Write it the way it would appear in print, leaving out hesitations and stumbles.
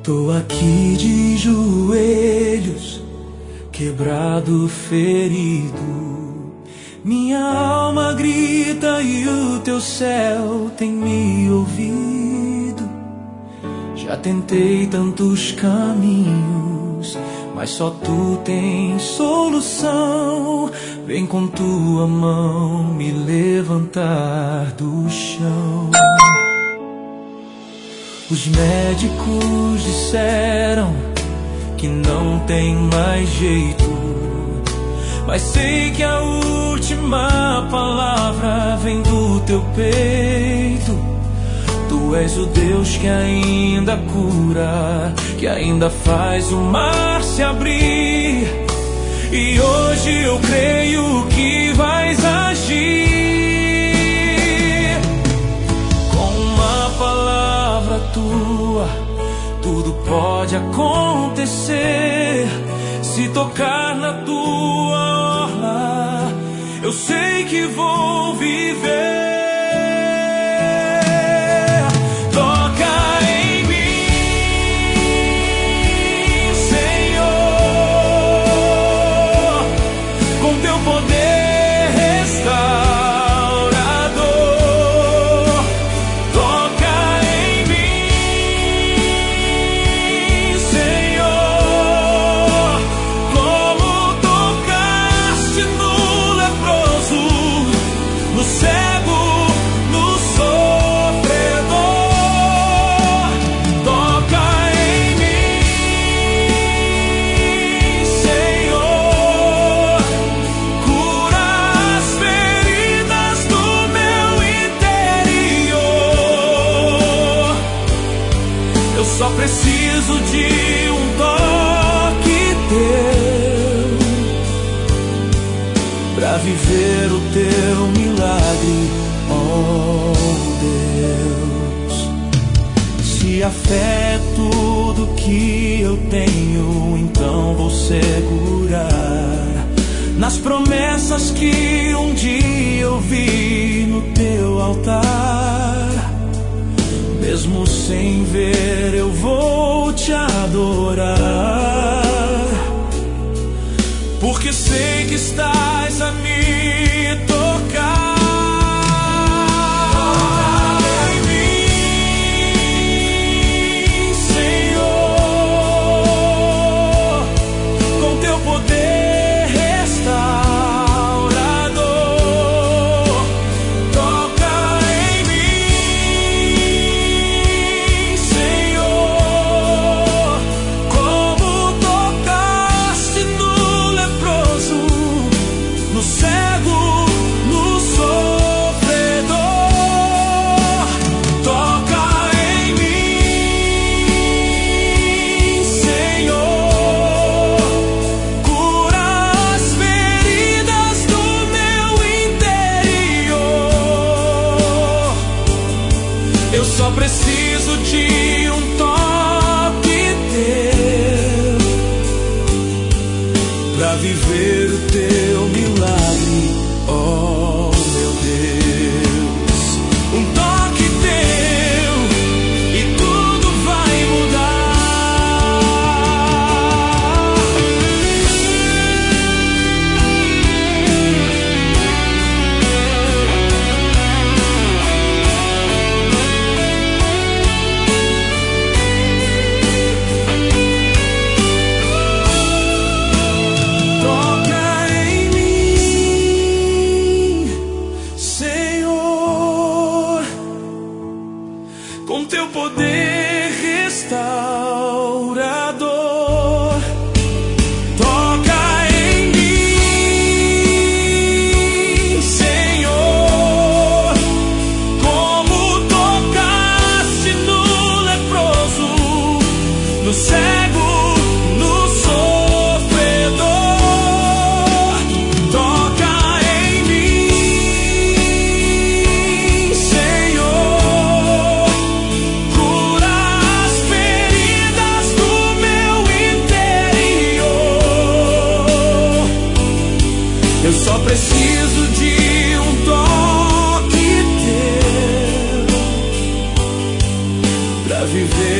Tô aqui de joelhos, quebrado, ferido. Minha alma grita e o teu céu tem me ouvido. Já tentei tantos caminhos, mas só tu tens solução. Vem com tua mão me levantar do chão. Os médicos disseram que não tem mais jeito, mas sei que a última palavra vem do teu peito. Tu és o Deus que ainda cura, que ainda faz o mar se abrir. E hoje eu creio que vais agir. Com uma palavra tua, tudo pode acontecer. Se tocar na tua orla, eu sei que vou viver. Só preciso de um toque teu pra viver o teu milagre, oh Deus. Se a fé é tudo que eu tenho, então vou segurar nas promessas que um dia eu vi no teu altar. Mesmo sem ver, eu vou te adorar, porque sei que estás a me tocar. Em mim, Senhor, com teu poder restaurador. Toca em mim, Senhor, como tocaste no leproso, no cego, no sofredor. Toca em mim, Senhor, cura as feridas do meu interior. Eu só preciso de um toque teu pra viver o teu milagre, oh meu Deus. Um toque teu e tudo vai mudar. Toca em mim, Senhor, com teu poder restaurador. Toca em mim, Senhor, como tocaste no leproso, no cego, no sofredor. Toca em mim, Senhor, cura as feridas do meu interior. Eu só preciso de um toque teu pra viver